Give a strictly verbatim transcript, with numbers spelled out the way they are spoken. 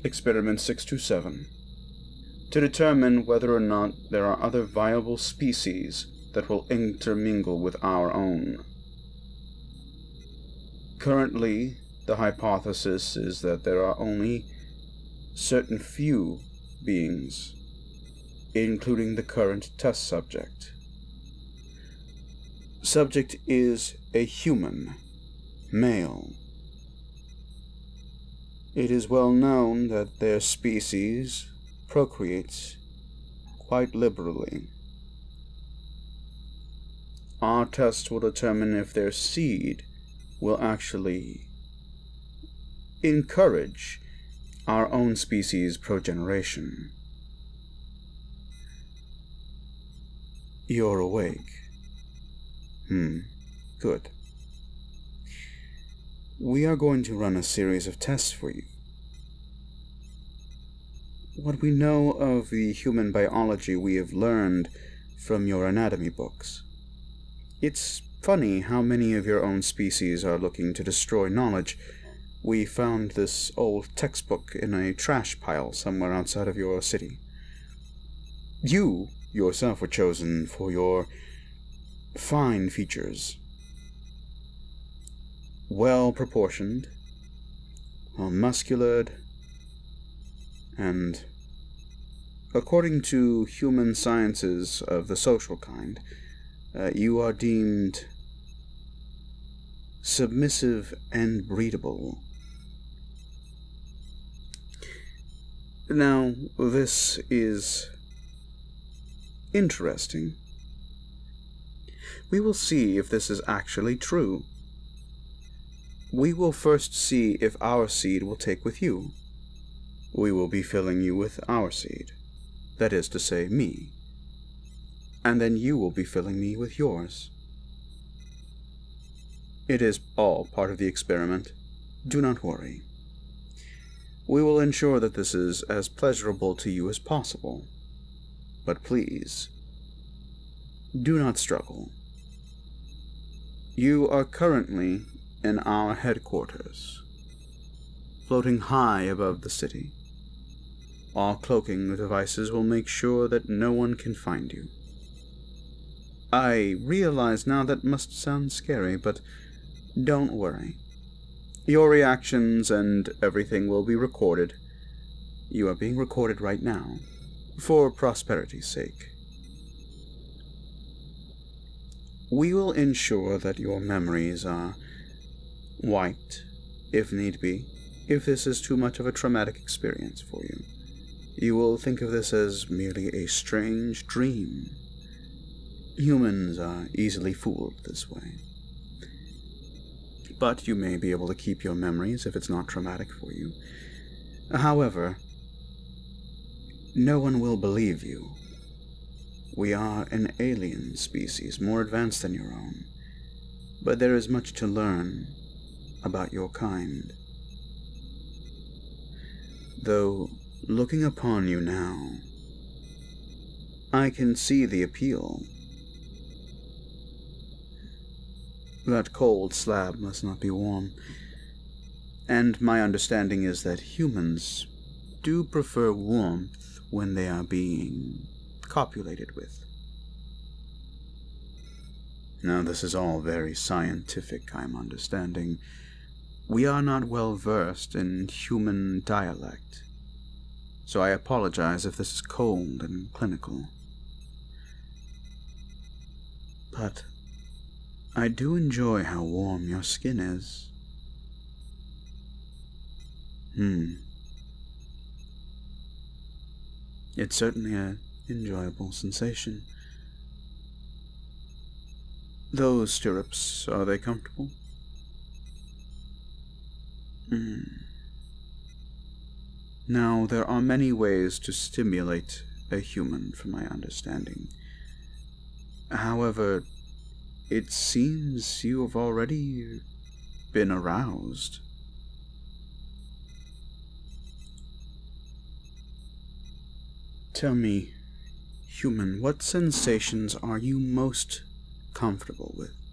Experiment six two seven. To determine whether or not there are other viable species that will intermingle with our own. Currently, the hypothesis is that there are only certain few beings, including the current test subject. Subject is a human, male. It is well known that their species procreates quite liberally. Our test will determine if their seed will actually encourage our own species' progeneration. You're awake. Hmm, good. We are going to run a series of tests for you. What we know of the human biology we have learned from your anatomy books. It's funny how many of your own species are looking to destroy knowledge. We found this old textbook in a trash pile somewhere outside of your city. You yourself were chosen for your fine features. Well-proportioned, well-musculared, and, according to human sciences of the social kind, uh, you are deemed submissive and breedable. Now, this is interesting. We will see if this is actually true. We will first see if our seed will take with you. We will be filling you with our seed, that is to say, me. And then you will be filling me with yours. It is all part of the experiment. Do not worry. We will ensure that this is as pleasurable to you as possible. But please, do not struggle. You are currently in our headquarters, floating high above the city. Our cloaking devices will make sure that no one can find you. I realize now that must sound scary, but don't worry. Your reactions and everything will be recorded. You are being recorded right now, for prosperity's sake. We will ensure that your memories are wiped, if need be, if this is too much of a traumatic experience for you. You will think of this as merely a strange dream. Humans are easily fooled this way. But you may be able to keep your memories if it's not traumatic for you. However, no one will believe you. We are an alien species, more advanced than your own. But there is much to learn about your kind. Though, looking upon you now, I can see the appeal. That cold slab must not be warm. And my understanding is that humans do prefer warmth when they are being copulated with. Now, this is all very scientific, I'm understanding. We are not well versed in human dialect, so I apologize if this is cold and clinical. But I do enjoy how warm your skin is. Hmm. It's certainly an enjoyable sensation. Those stirrups, are they comfortable? Hmm. Now, there are many ways to stimulate a human, from my understanding. However, it seems you have already been aroused. Tell me, human, what sensations are you most comfortable with?